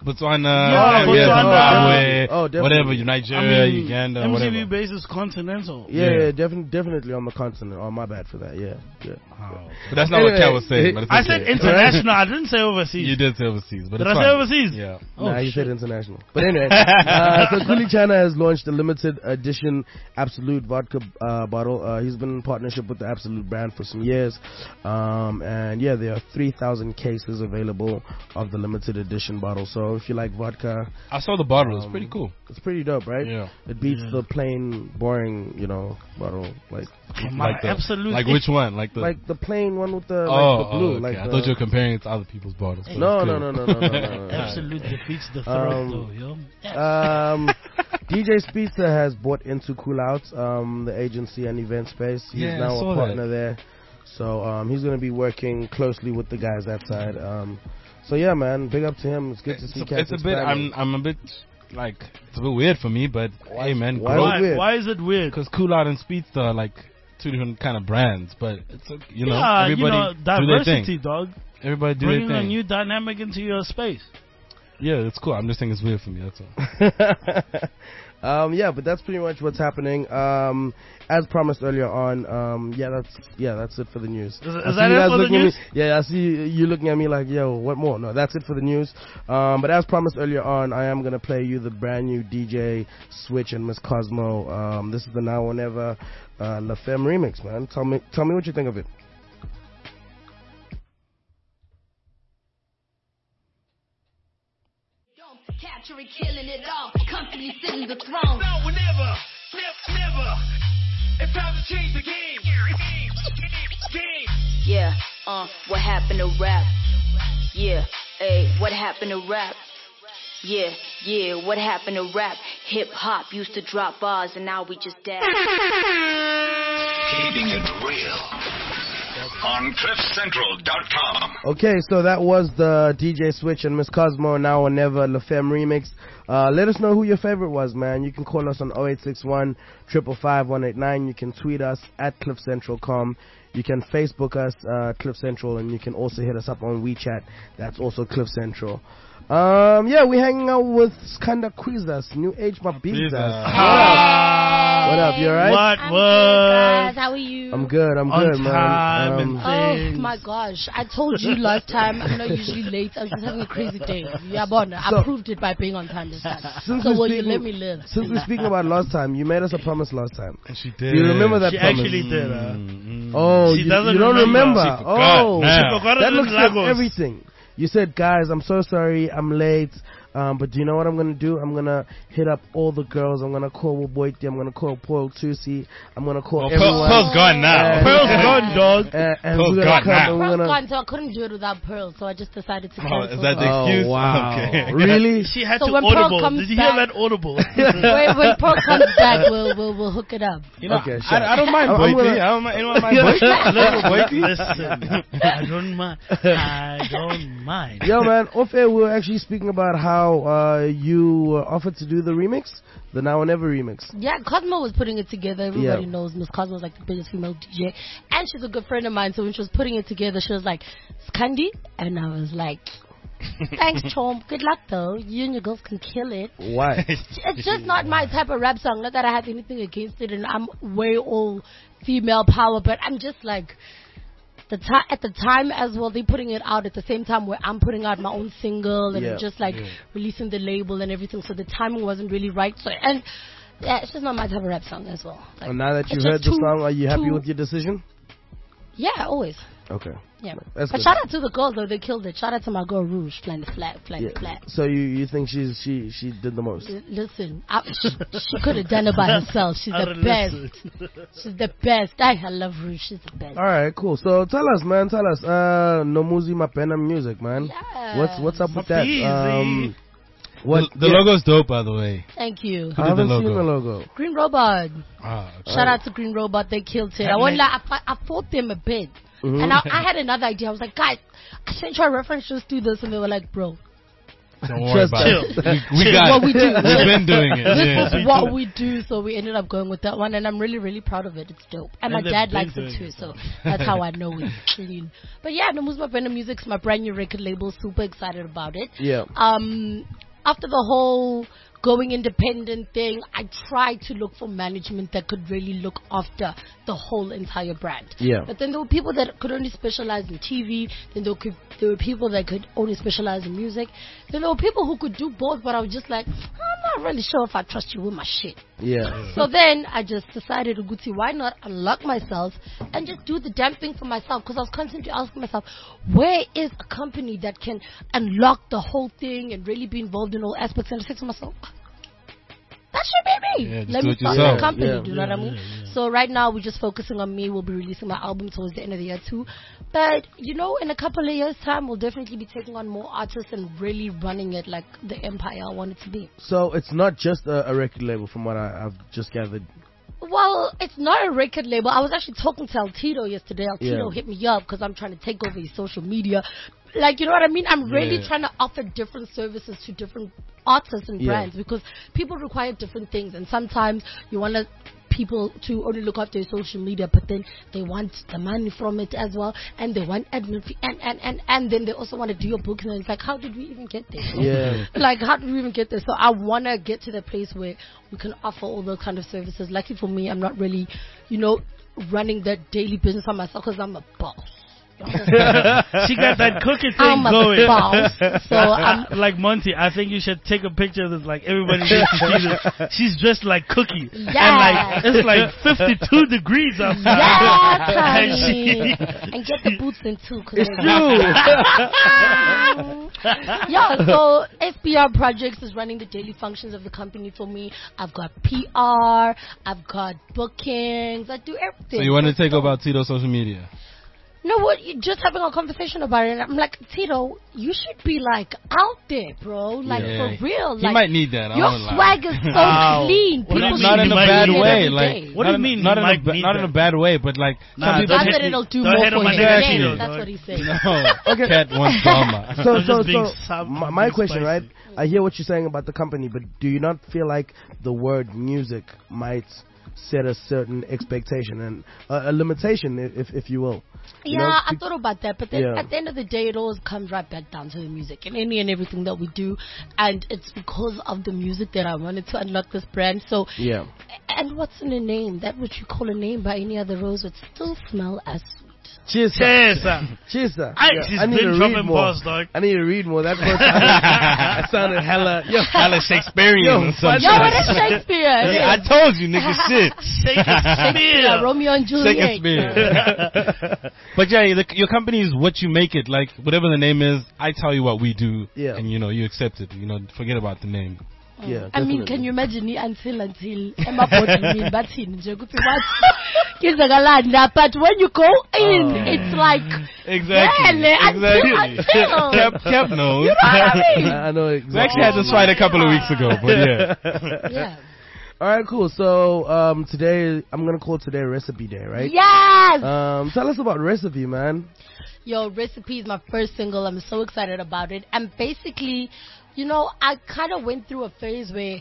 Botswana, Yeah, yeah, Botswana. Zimbabwe, Oh, definitely. whatever, Nigeria, I mean, Uganda, M C B whatever. base is continental. Yeah, Yeah. yeah, definitely, definitely on the continent. Oh, my bad for that. Yeah, yeah. Wow. But that's not what Anyway, Kat was saying. But it's I okay. said international. I didn't say overseas. You did say overseas, but Did it's I say fine. overseas? Yeah. Oh, nah, you shit. said international. But anyway, uh, so Kuli Chana has launched a limited edition Absolute vodka uh, bottle. Uh, he's been in partnership with the Absolute brand for some years. Um, and yeah, there are three thousand cases available of the limited edition bottle. So if you like vodka, I saw the bottle. It's Um, pretty cool. it's pretty dope, right? Yeah. It beats Yeah. the plain, boring, you know, bottle. Like, My Like the, absolute. like which one? Like the. like the plain one with the, oh, like the blue. oh, okay. Like I the, thought you were comparing it to other people's bottles. but no, it's no, cool. no, no, no, no, no, no. Absolute defeats the throat, Um, though, yo. Um, D J Speedster has bought into Cool Out, um, the agency and event space. He's Yeah, I now saw a that. partner there. So um, he's going to be working closely with the guys that side. Um, so yeah, man, big up to him. It's good to It's see a, cats it's a bit. expanding. I'm. I'm a bit like. It's a bit weird for me, but Why- hey, man, why grow. is it Why, weird? why is it weird? Because Cool Out and Speedster are like two different kind of brands, but it's a, you know yeah, you everybody know, do their diversity, thing. dog. Everybody do Bringing their a thing. new dynamic into your space. Yeah, it's cool. I'm just saying it's weird for me. That's all. um, yeah, but that's pretty much what's happening. Um, as promised earlier on, um, yeah, that's yeah, that's it for the news. Is, I is see that you it guys for the looking at news? Me, yeah, I see you looking at me like, yo, what more? No, that's it for the news. Um, but as promised earlier on, I am gonna play you the brand new D J Switch and Miss Cosmo. Um, this is the Now or Never uh, La Femme remix, man. Tell me, tell me what you think of it. Capture and killing it all, comfortably sitting the throne. Now or never, never, never. It's time to change the game. Game. Yeah, uh, what happened to rap? Yeah, hey, what happened to rap? Yeah, yeah, what happened to rap? Hip hop used to drop bars and now we just dab. Keeping it real. On cliff central dot com. Okay, so that was the D J Switch and Miss Cosmo Now or Never La Femme remix. Uh, let us know who your favorite was, man. You can call us on oh eight six one, five five five, one eight nine. You can tweet us at cliff central dot com. You can Facebook us, uh, Cliff Central, and you can also hit us up on WeChat. That's also Cliff Central. Um, yeah, we're hanging out with Skanda Quizas, New Age Mabizas. Quizas. What up, you alright? What I'm was? good, guys. How are you? I'm good, I'm On good, man. time Um, and Oh things. my gosh! I told you last time I'm not usually late. I was just having a crazy day. Yeah, bon, I So- proved it by being on time this time. Since So we're will you speaking- let me live? Since we're speaking about last time, you made us a promise last time. And she Do did. you remember that She promise? actually did, huh? Mm-mm. Oh, She you, doesn't you don't remember. remember. She forgot Oh, now. She forgot that it in looks like Lagos. everything. You said, guys, I'm so sorry, I'm late. Um, but do you know what I'm gonna do? I'm gonna hit up all the girls. I'm gonna call Woboiti. I'm gonna call Paul Tusi. I'm gonna call Well, Pearl, everyone. Pearl's gone now. And- Pearl's and- gone, dog. And, and Pearl's we're gonna gone come now. and we're Pearl's gonna. gone, so I couldn't do it without Pearl. So I just decided to Oh, cancel. is that the Oh excuse? wow! Okay. Really? She had So to when Pearl audible. comes Did you hear back- that audible? when, when Pearl comes back, we'll we'll we'll hook it up. You know, Okay, sure. I, I don't mind I'm- I'm Boiti. gonna- I don't mind. Anyone mind Boiti? I love Boiti. Listen, I don't mind. I don't mind. Yo, man, off air, we were actually speaking about how uh, you were offered to do the remix, the Now or Never remix. Yeah, Cosmo was putting it together. Everybody Yeah. knows Miss Cosmo is like the biggest female D J, and she's a good friend of mine. So when she was putting it together, she was like, "Skandi," and I was like, "Thanks, Chom. Good luck, though. You and your girls can kill it." Why? It's just not my type of rap song. Not that I have anything against it, and I'm way all female power, but I'm just like the ti- at the time as well. They putting it out at the same time where I'm putting out my own single and Yeah. just like Yeah. releasing the label and everything. So the timing wasn't really right. So and yeah, it's just not my type of rap song as well. Like, And now that you it's heard just the too- song, are you happy too- with your decision? Yeah, always. Okay. Yeah. That's But good. shout out to the girls though. They killed it. Shout out to my girl Rouge, flying flat, flying Yeah. flat. So you, you think she's she she did the most? L- Listen, I, she, she could have done it by herself. She's the best. She's the best. I, I love Rouge. She's the best. All right, cool. So tell us, man. Tell us. Uh, Nomuzi Mapena music, man. Yeah. What's what's up with that? Mafizi. Um, what? The, the yeah, logo's dope, by the way. Thank you. I did the haven't logo? seen the logo. Green Robot. Ah, okay. Shout out to Green Robot. They killed it. I won't lie. I, fi- I fought them a bit. Mhm. And I, I had another idea. I was like, guys, I sent you a reference. Just do this. And they were like, bro, Don't worry Trust about Chill. it. We, we Chill. got What it. we do. We've been doing it. This Yeah. is what we do, so we ended up going with that one, and I'm really, really proud of it. It's dope, and, And my they've dad been likes doing it too, it. so that's how I know it's clean. But yeah, Nomuzma Brenda Music's my brand new record label. Super excited about it. Yeah. Um, after the whole going independent thing, I tried to look for management that could really look after the whole entire brand. Yeah. But then there were people that could only specialize in T V. Then there, could, there were people that could only specialize in music. Then there were people who could do both, but I was just like, I'm not really sure if I trust you with my shit. Yeah. So then I just decided, Uguti, why not unlock myself and just do the damn thing for myself? Because I was constantly asking myself, where is a company that can unlock the whole thing and really be involved in all aspects? And I said to myself, that should be me. Yeah, just Let do me it start yourself. a company, Yeah. do you know what I mean? So right now we're just focusing on me. We'll be releasing my album towards the end of the year too. But, you know, in a couple of years' time, we'll definitely be taking on more artists and really running it like the empire I want it to be. So it's not just a, a record label, from what I, I've just gathered. Well, it's not a record label. I was actually talking to El Tito yesterday. El Tito Yeah. hit me up because I'm trying to take over his social media. Like, you know what I mean? I'm really Yeah. trying to offer different services to different artists and Yeah. brands because people require different things. And sometimes you want to people to only look after your social media, but then they want the money from it as well, and they want admin fee, and, and, and, and then they also want to do your booking. And it's like, how did we even get there? you know? Yeah. Like, how did we even get there? So I want to get to the place where we can offer all those kind of services. Lucky for me, I'm not really, you know, running that daily business on myself because I'm a boss. She got that cooking thing I'm a going. boss, so I'm Like Monty, I think you should take a picture of this. Like everybody needs to see this. She's dressed like Cookie, and like Yes. it's like fifty-two degrees outside. yes, And honey. she- And get the boots in too. Cause It's true. Yeah, so S B R Projects is running the daily functions of the company for me. I've got P R, I've got bookings, I do everything. So you want to take So- over Tito's social media? No, what? You just having a conversation about it. And I'm like, Tito, you should be like out there, bro. Like Yeah. for real. He like, might need that. I your won't lie. swag is so Wow. clean. What do you People mean Not should in a he might bad need it way. every Like, day. What do you not in- mean Not he in a might ba- need not in a that? bad way, but like Nah, some people don't Not hit that me- it'll do don't more hit for on my him. nigga Yeah, Tito, that's dog. what he said. no. Okay. Cat wants drama. So, I'm so, just being so, sub- my, I'm my being question, right? spicy. I hear what you're saying about the company, but do you not feel like the word music might set a certain expectation and uh, a limitation, if if you will? You Yeah, know, I be- thought about that, but then Yeah. at the end of the day, it always comes right back down to the music and any and everything that we do, and it's because of the music that I wanted to unlock this brand. So, Yeah. and what's in a name? That which you call a name by any other rose would still smell as sweet. Cheers, sir. Cheers, sir. Cheers, sir. I- Yeah, she's I need been to read dropping more. bars, dog. I need to read more. That first sounded, that sounded hella. Yo, Hella Shakespearean Yo, or some Yo, shit. what is Shakespeare? It Yeah, I is. told you, nigga, shit. Shakespeare, Romeo and Juliet. Shakespeare. But yeah, the, your company is what you make it. Like whatever the name is, I tell you what we do, Yeah. and you know you accept it. You know, forget about the name. yeah. I mean, definitely. can you imagine it until until emabhodini bathini nje ukuthi what kizakalanda, but when you go in, Oh. it's like Exactly. yeah, until until. Cap, Cap knows. You know what I mean? I, I know We exactly. actually had this fight a couple of weeks ago, but yeah. Yeah. All right, cool. So um, today I'm gonna call today Recipe Day, right? Yes. Um, tell us about Recipe, man. Yo, Recipe is my first single. I'm so excited about it. And basically, you know, I kind of went through a phase where,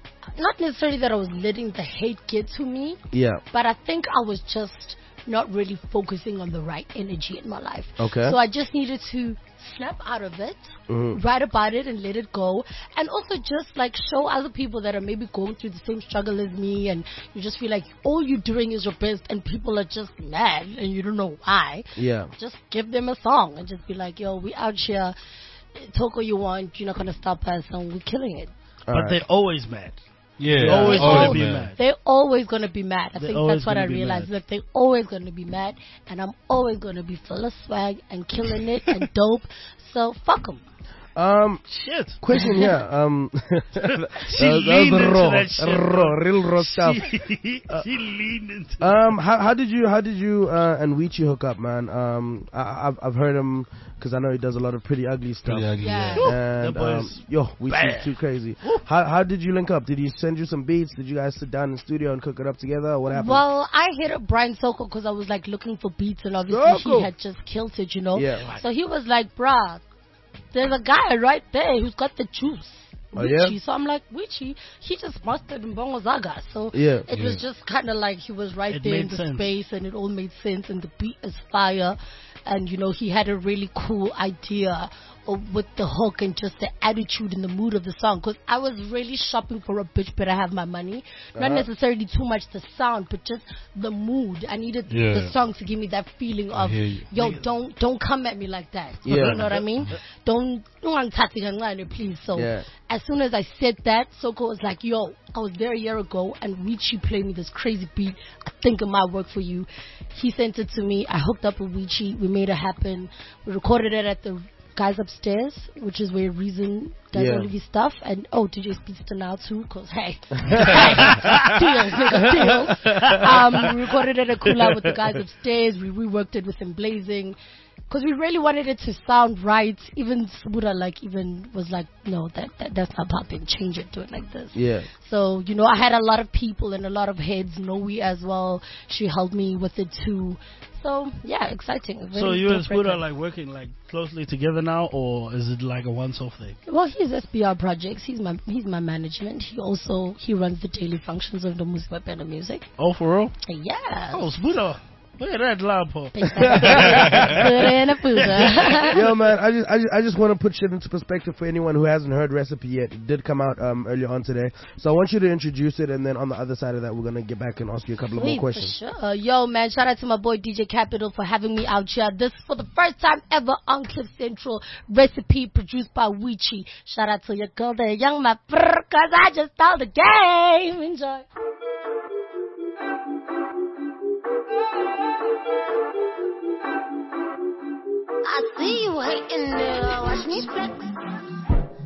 not necessarily that I was letting the hate get to me, Yeah. but I think I was just not really focusing on the right energy in my life. Okay. So I just needed to snap out of it, Mhm. write about it and let it go. And also just like show other people that are maybe going through the same struggle as me, and you just feel like all you're doing is your best and people are just mad and you don't know why. Yeah. Just give them a song and just be like, yo, we out here, talk all you want, you're not going to stop us, and we're killing it. All But right. they're always mad. Yeah. Always gonna gonna be man. mad. They're always going to be mad. I They're think always that's what I gonna be realized. mad. That they're always going to be mad, and I'm always going to be full of swag and killing it and dope. So fuck them. Um, Shit. question here. Um, She that was leaned into raw, that shit. raw, real raw stuff. She, she leaned into Um, how how did you how did you uh, and Weechi hook up, man? Um, I, I've I've heard him because I know he does a lot of pretty ugly stuff. Pretty ugly, Yeah. yeah. And That boy um, is yo, Weechi's bad. too crazy. How how did you link up? Did he send you some beats? Did you guys sit down in the studio and cook it up together? Or what happened? Well, I hit up Brian Soko because I was like looking for beats, and obviously Soko. he had just killed it, you know. Yeah. So he was like, bruh, there's a guy right there who's got the juice. Oh, yeah? Witchy. So I'm like, Witchy, he just mastered Mbongo Zaga. So Yeah. it was just kind of like he was right It there in made the sense. space, and it all made sense, and the beat is fire. And, you know, he had a really cool idea of, with the hook and just the attitude and the mood of the song. Because I was really shopping for a bitch better have my money. Not Uh-huh. necessarily too much the sound, but just the mood. I needed Yeah. the song to give me that feeling of, hear you. yo, don't don't come at me like that. Yeah. You know what I mean? Don't, don't please. So Yeah. as soon as I said that, Soko was like, yo, I was there a year ago and Weechi played me this crazy beat. I think it might work for you. He sent it to me. I hooked up with Weechi. We made it happen. We recorded it at the guys upstairs, which is where Reason does Yeah. all of his stuff. And, oh, D J Speedster now too, because, hey, deals, nigga, deals. Um, we recorded it at Kula with the guys upstairs. We reworked it with him Blazing. Because we really wanted it to sound right. Even Sabuda, like, even was like, no, that, that that's not popping. Change it, do it like this. Yeah. So, you know, I had a lot of people and a lot of heads. Noe as well. She helped me with it too. So, yeah, exciting. Very So you and dope Spood are record. like working like closely together now, or is it like a once-off thing? Well, he's S B R Projects. He's my he's my management. He also he runs the daily functions of the Music Weapon of Music. Oh, for real? Yeah. Oh, Spood. Look at that loud po. Good and a pooza. Yo, man, I just, I just, I just want to put shit into perspective for anyone who hasn't heard Recipe yet. It did come out um, earlier on today, so I want you to introduce it, and then on the other side of that, we're gonna get back and ask you a couple of more Sweet, questions. for sure. Yo, man, shout out to my boy D J Capital for having me out here. This is for the first time ever on Cliff Central. Recipe produced by Weechi. Shout out to your girl, the young my cause I just stole the game. Enjoy. I see you hating there. Watch me flex.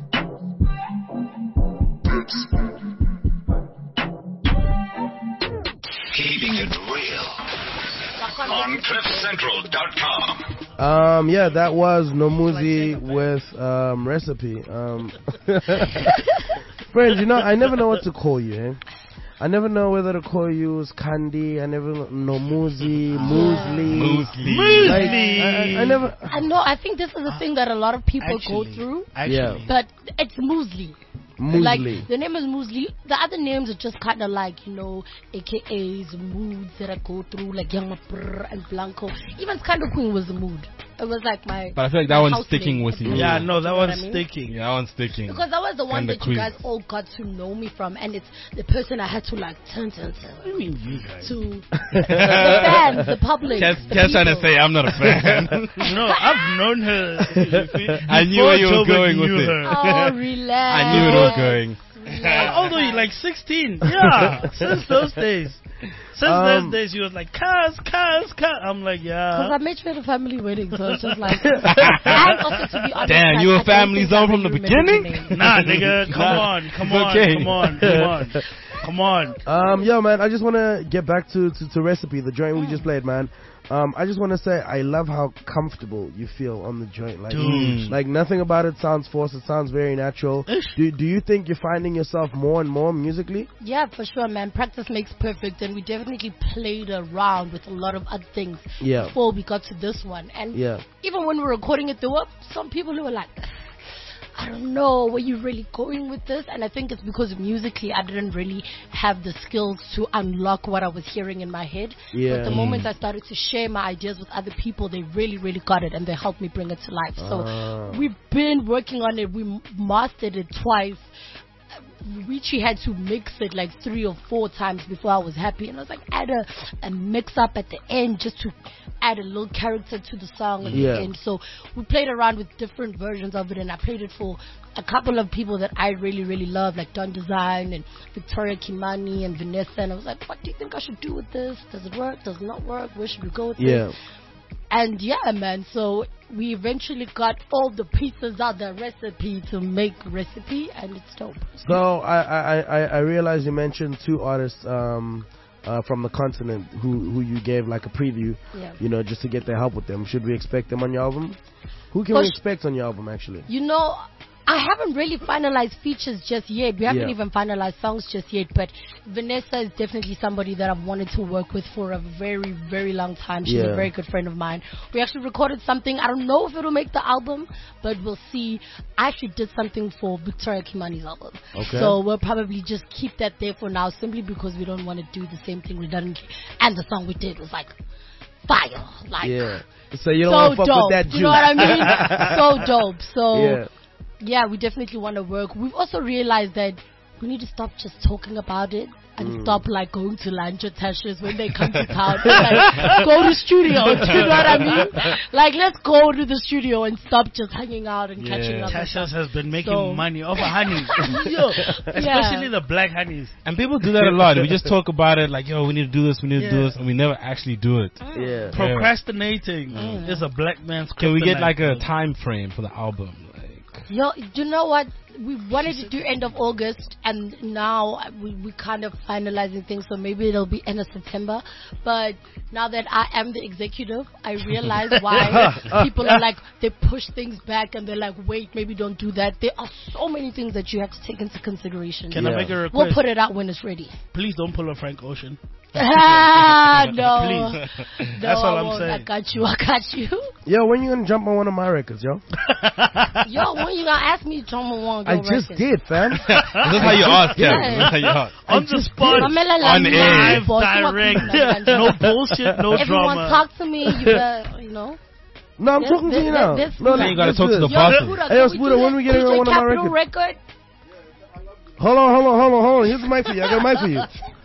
Keeping it real on cliff central dot com. Um, yeah, that was Nomuzi with um, Recipe. Um, friends, you know, I never know what to call you. Eh? I never know whether to call you Kandi. I never know Nomuzi, Muesli. Muesli. Like, I, I, I never. I know, I think this is a thing that a lot of people Actually, go through. Actually. Yeah. But it's Muesli. Muesli. Like, the name is Muesli. The other names are just kind of like, you know, A K As, moods that I go through, like Young Brr and Blanco. Even Skando Queen was a mood. It was like my. But I feel like that my one's house sticking name. with you. Yeah, no, that You know one's what I mean? sticking. Yeah, that one's sticking. Because that was the one Kinda that queen. you guys all got to know me from, and it's the person I had to like turn, turn, What do turn you mean, you guys? to the fans, the public. Cass, the Cass trying to people. say I'm not a fan. No, I've known her. I knew where you were before going Joburg with knew it. her. Oh, relax. I knew it was going. How old are you? Like sixteen? Yeah, since those days. Since Um, those days, she was like, Cuz, Cuz, Cuz. I'm like, Because yeah. I made sure the family wedding, so it's just like. And also, to be honest, Damn, like, you I a don't family think zone I from the really remember beginning? name. Nah, nigga, come Nah, on, come it's on, okay. come on, come on, come on. Um, yo, man, I just want to get back to, to, to Recipe, the joint we just played, man. Um, I just want to say I love how comfortable you feel on the joint. Like, Dude. like nothing about it sounds forced. It sounds very natural. Do, do you think you're finding yourself more and more musically? Yeah, for sure, man. Practice makes perfect, and we definitely played around with a lot of other things Yeah. before we got to this one. And Yeah. even when we were recording it, there were some people who were like, I don't know, were you really going with this? And I think it's because musically I didn't really have the skills to unlock what I was hearing in my head. Yeah. But the moment I started to share my ideas with other people, they really, really got it, and they helped me bring it to life. So Ah. we've been working on it. We m- mastered it twice. Richie had to mix it like three or four times before I was happy, and I was like, add a, a mix up at the end just to add a little character to the song at Yeah. the end. So we played around with different versions of it, and I played it for a couple of people that I really, really love, like Don Design and Victoria Kimani and Vanessa. And I was like, what do you think I should do with this? Does it work? Does it not work? Where should we go with Yeah. this? And yeah, man, so we eventually got all the pieces out the recipe to make Recipe, and it's dope. So I, I, I, I realize you mentioned two artists um, uh, from the continent who, who you gave like a preview, Yeah. you know, just to get their help with them. Should we expect them on your album? Who can For we sh- expect on your album, actually? You know, I haven't really finalized features just yet. We haven't Yeah. even finalized songs just yet. But Vanessa is definitely somebody that I've wanted to work with for a very, very long time. She's Yeah. a very good friend of mine. We actually recorded something. I don't know if it'll make the album, but we'll see. I actually did something for Victoria Kimani's album. Okay. So we'll probably just keep that there for now, simply because we don't want to do the same thing redundantly. And the song we did was like fire. Like, Yeah. So you don't so want to fuck dope. with that juice. You know what I mean? So dope. So Yeah. yeah, we definitely want to work. We've also realized that we need to stop just talking about it and Mm. stop like going to lunch at Tasha's when they come to town. Like, go to studio. Do you know what I mean? Like, let's go to the studio and stop just hanging out and Yeah. catching up. and Tasha's stuff. has been making So- money off of honey. Yo, especially the black honeys. And people do that a lot. We just talk about it like, yo, we need to do this, we need to do Yeah. this, and we never actually do it. Yeah. Procrastinating is a black man's Can we get kryptonite, like a bro. time frame for the album? Like, Yo, you know what? We wanted to do end of August, and now we we kind of finalizing things, so maybe it'll be end of September. But now that I am the executive, I realize why people are like, they push things back and they're like, wait, maybe don't do that. There are so many things that you have to take into consideration. Can Yeah. I make a request? We'll put it out when it's ready. Please don't pull a Frank Ocean. Ah, no. Please. No, That's all I I'm won't. saying. I got you. I got you. Yo, when you gonna jump on one of my records, yo? Yo, when you gonna ask me to come on? I just did, fam. this is how you ask, Kevin. Yeah. This is how you ask. On the spot, Pamela On Landi, air. live, boss, direct, what- no bullshit, no Everyone drama. talk to me. You, better, you know. No, I'm This- talking to this- you now. this- No, this- no, You gotta that's talk to good. the boss. Buddha, Hey, yo, can Buddha, do when that? we get Can you on say one of my Capital records? record? Hold on, hold on, hold on, hold on. Here's the mic for you. I got a mic for you.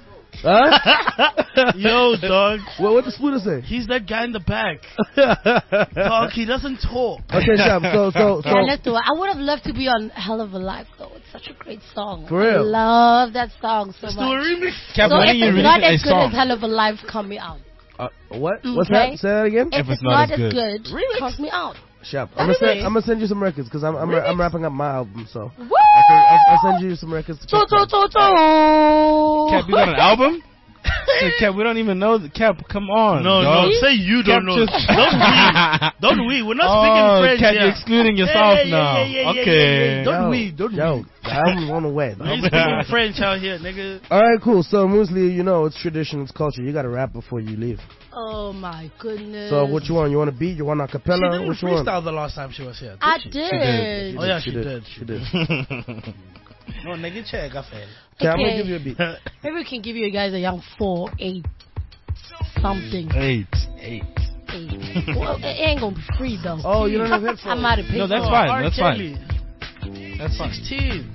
Huh? Yo, dog. What, what the Spooder say? He's that guy in the back. Dog, he doesn't talk. Okay, Shab, so, so, so. Yeah, let's do it. I would have loved to be on Hell of a Life, though. It's such a great song. For real? I love that song so Let's do a much. remix. Kev, So when are if you it's not releasing a as good as song? Hell of a Life, come me out. Uh, what? What's Okay. that? Say that again? If, it's, not, as good, come me out. Shab, I'm gonna send, Remix. I'm gonna send you some records because I'm, I'm, Remix. I'm wrapping up my album, so Woo! I can, I'll, I'll send you some records. To So, check so, out. so, so. Kev, you got an album? Hey, Kev, we don't even know. The Kev, come on. No, dog. no, say you don't know. Kev, just- Don't we? Don't we? We're not Oh, speaking French Kev, here. you're excluding yourself Yeah, yeah, now. yeah, yeah, yeah, Okay. yeah, yeah. Don't Yo, we? Don't yo, we? the album's on the way. We ain't speaking French out here, nigga. All right, cool. So, Muesli, you know, it's tradition, it's culture. You got to rap before you leave. Oh, my goodness. So, what you want? You want a beat? You want a She cappella? didn't What you want? freestyle the last time she was here. Did I she? did. did. Oh, yeah, she, She did. did. She She did. did. No, nigga, check. I failed. Okay, I'm gonna Okay. give you a beat. Maybe we can give you guys a young four, eight, something. Eight. Eight. Eight. Well, it ain't gonna be free though. Oh, you don't have I headphones? might have paid. No, that's for it. fine. R. That's Kelly. fine. That's fine. sixteen.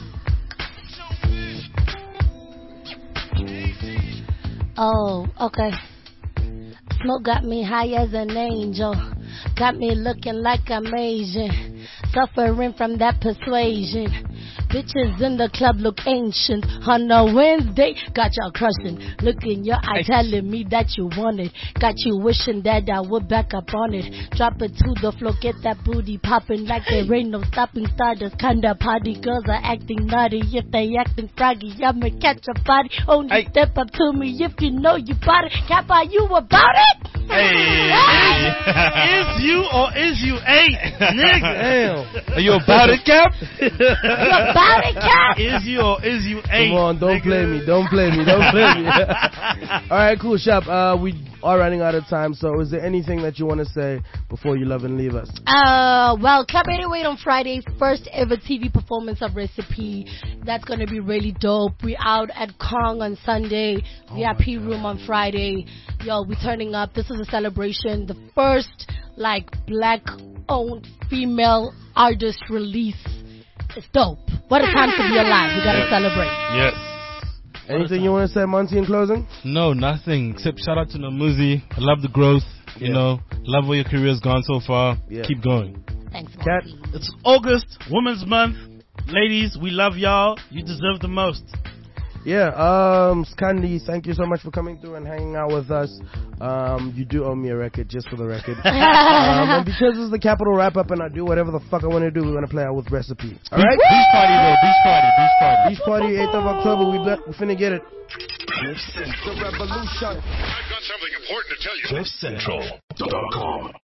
Oh, okay. Smoke got me high as an angel. Got me looking like I'm Asian. Suffering from that persuasion. Bitches in the club look ancient. On a Wednesday, got y'all crushing. Look in your eye telling me that you want it. Got you wishing that I would back up on it. Drop it to the floor, get that booty popping like there ain't no stopping stardust. Kinda party girls are acting naughty. If they acting froggy, I'ma catch a body. Only Hey. step up to me if you know you bought it. Cap, are you about it? Is you or is you ain't, nigga? Damn. Are you about it, Kev? You about it, Cap? Is you or is you ain't? Come on, don't nigga. play me. Don't play me. Don't play me. All right, cool, Shop. Uh, we are running out of time, so is there anything that you want to say before you love and leave us? Uh, well, Cap eight oh eight on Friday, first ever T V performance of Recipe. That's gonna be really dope. We out at Kong on Sunday, V I P room on Friday. Yo, we turning up. This is a celebration. The first like black-owned female artist release. It's dope. What a time to be alive. We gotta celebrate. Yes. Anything you want to say, Monty, in closing? No, nothing except shout out to Namuzi. I love the growth. You Yeah. know, love where your career's gone so far. Yeah. Keep going. Thanks, Cat? Monty. It's August, Women's Month. Ladies, we love y'all. You deserve the most. Yeah, um, Skandi, thank you so much for coming through and hanging out with us. Um, you do owe me a record, just for the record. um, and because this is the Capital wrap-up and I do whatever the fuck I want to do, we're going to play out with Recipe. All right? Beach party though. Beach party. Beach party. Beach Party, eighth of October. We bet, we finna get it. I've got something important to tell you. cliff central dot com